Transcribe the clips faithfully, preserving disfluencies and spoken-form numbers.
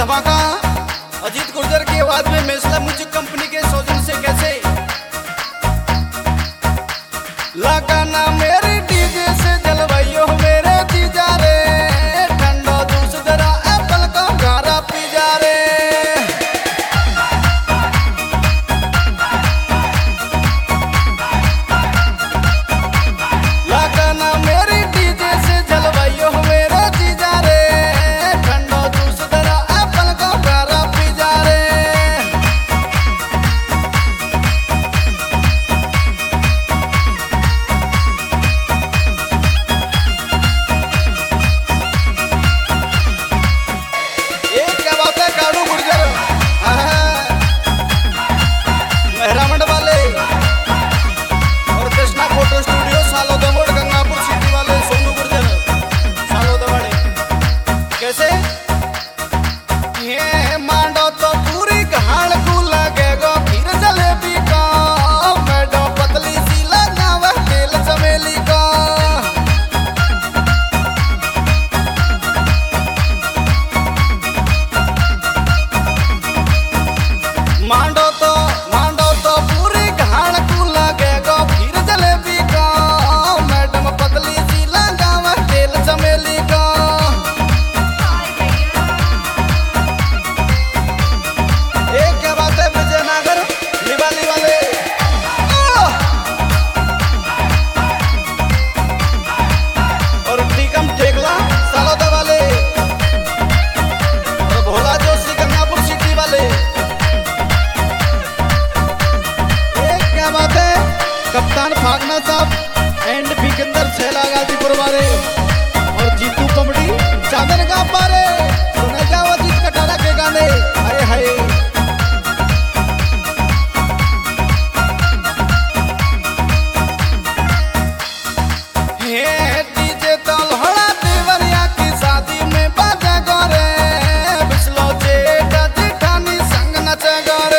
धमाका अजीत गुर्जर की आवाज में मेसला म्यूजिक कंपनी के सौजन से कैसे लगाना मेरी डीजे से जलवाइयो मेरे जीजा रे ठंडा जूस जरा एप्पल का गारा पी जा रे लगाना मेरी डीजे से जलवाइयो मेरे जीजा रे ठंडा जूस जरा एप्पल का गारा पी जा रे मेहरामंड वाले और कृष्णा फोटो स्टूडियो सालो दमोड़ गंगापुर सिटी वाले सोनू गुर्जर सालो दवाड़े कैसे ये मांडो तो पूरी घाड़ को लगेगा फिर जलेबी का मैडो पतली सी लगावा तेल चमेली का मांडो तो मांडो तो पूरी घाड़ को लगेगा फिर जलेबी का मैडम पतली सी लगावा तेल चमेली का एक क्या बात है विजयनगर लिवाली वाले और टीकम ठेकला सालोदा वाले और भोला जोशी गंगापुर सिटी वाले बात है कप्तान फागना साहब एंड बिकंदर छैला गाजीपुर वाले और जीतू कमड़ी चांदन का पारे सुने जाओ जीत कटारा के गाने अरे हाय हे डीजे तो लहड़ा देवरिया की शादी में बाजा गोरे बिस्लो जेठ जेठानी संग नचे गोरे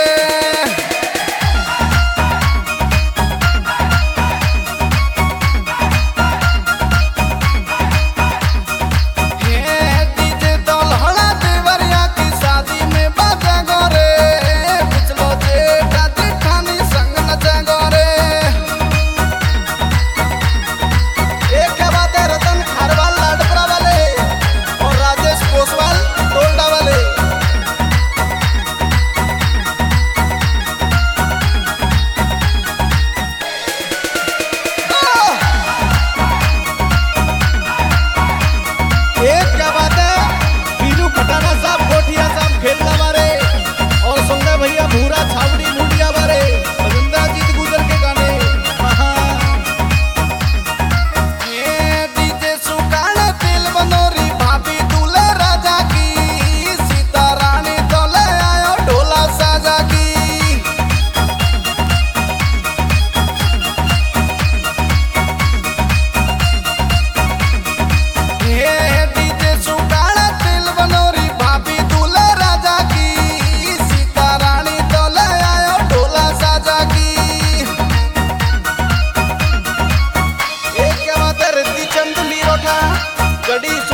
भैया भूरा छावड़ी मुंडिया बारे अजिंदा जीत गुजर के गाने ये डीजे सुकाना तेल बनोरी भाभी दूल्हे राजा की सीता रानी तो ले आयो ढोला साजा की ये डीजे सुकाना तेल बनोरी भाभी दूल्हे राजा की गड़ी